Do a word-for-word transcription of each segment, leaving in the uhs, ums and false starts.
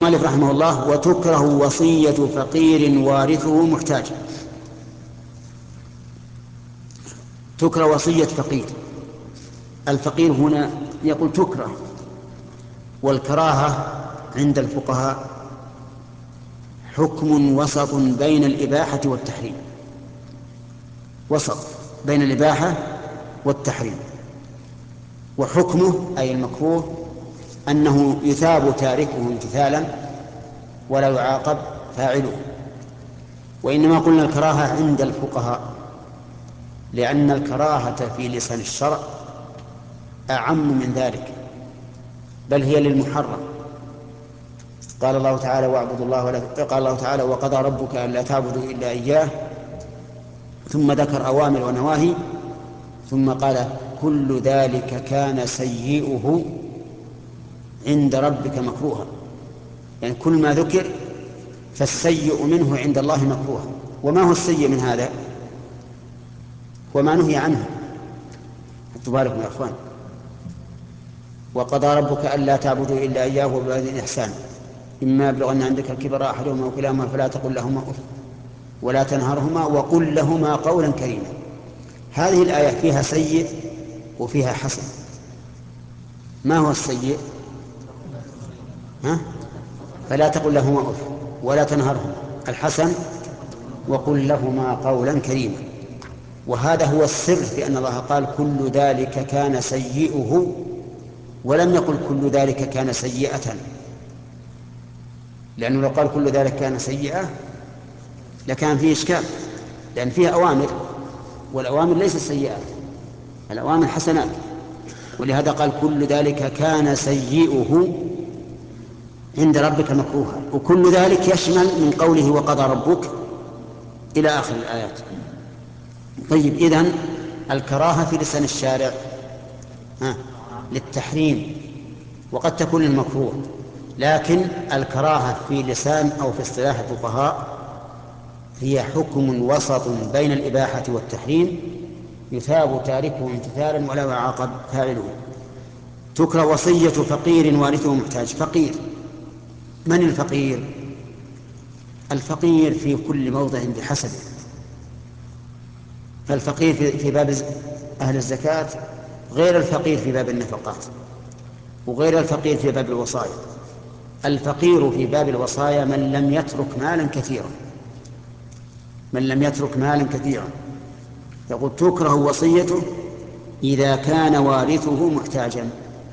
المؤلف رحمه الله: وتكره وصية فقير وارثه محتاج. تكره وصية فقير. الفقير هنا يقول تكره، والكراهة عند الفقهاء حكم وسط بين الإباحة والتحريم، وسط بين الإباحة والتحريم. وحكمه أي المكروه أنه يثاب تاركه امتثالا ولا يعاقب فاعله. وإنما قلنا الكراهة عند الفقهاء لأن الكراهة في لسان الشرع أعم من ذلك، بل هي للمحرم. قال الله تعالى: واعبدوا الله ولا قال الله تعالى: وقضى ربك ألا تعبدوا إلا إياه، ثم ذكر أوامر ونواهي، ثم قال: كل ذلك كان سيئه عند ربك مكروها. يعني كل ما ذكر فالسيء منه عند الله مكروها. وما هو السيء من هذا؟ وما نهي عنه. تبارك يا أخوان: وقضى ربك ألا تعبدوا إلا إياه وبالوالدين إحسانا إما يبلغن عندك الكبر أحدهما أو كلاهما فلا تقل لهما أف ولا تنهرهما وقل لهما قولا كريما. هذه الآية فيها سيء وفيها حسن. ما هو السيء؟ ها؟ فلا تقل لهما أف ولا تنهرهما. الحسن: وقل لهما قولا كريما. وهذا هو السر في أن الله قال: كل ذلك كان سيئه، ولم يقل كل ذلك كان سيئة، لأنه لو قال كل ذلك كان سيئة لكان فيه إشكال، لأن فيها أوامر، والأوامر ليست سيئات، الأوامر حسنات. ولهذا قال: كل ذلك كان سيئه عند ربك مكروها. وكل ذلك يشمل من قوله وقضى ربك إلى آخر الآيات. طيب، إذن الكراهة في لسان الشارع ها للتحريم، وقد تكون المكروه، لكن الكراهة في لسان أو في اصطلاح الفقهاء هي حكم وسط بين الإباحة والتحريم، يثاب تاركه امتثالا ولا يعاقب فاعله. تكره وصية فقير وارثه محتاج. فقير، من الفقير؟ الفقير في كل موضع بحسبه. فالفقير في باب أهل الزكاة غير الفقير في باب النفقات، وغير الفقير في باب الوصايا. الفقير في باب الوصايا من لم يترك مالا كثيرا، من لم يترك مالا كثيرا. يقول: تكره وصيته إذا كان وارثه محتاجا.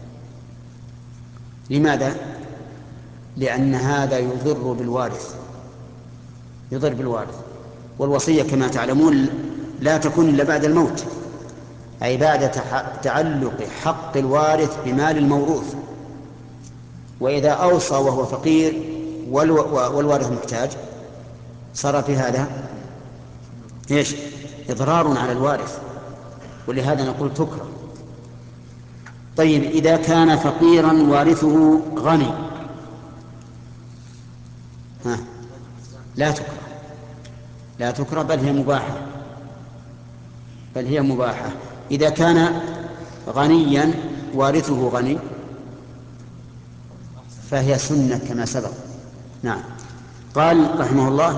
لماذا؟ لأن هذا يضر بالوارث، يضر بالوارث. والوصية كما تعلمون لا تكون إلا بعد الموت، أي بعد تعلق حق الوارث بمال الموروث. وإذا أوصى وهو فقير والوارث محتاج صار في هذا إيش؟ إضرار على الوارث، ولهذا نقول تكره. طيب، إذا كان فقيرا وارثه غني ها لا تكره، لا تكره بل هي مباحة، بل هي مباحة. إذا كان غنيا وارثه غني فهي سنة كما سبق. نعم. قال رحمه الله: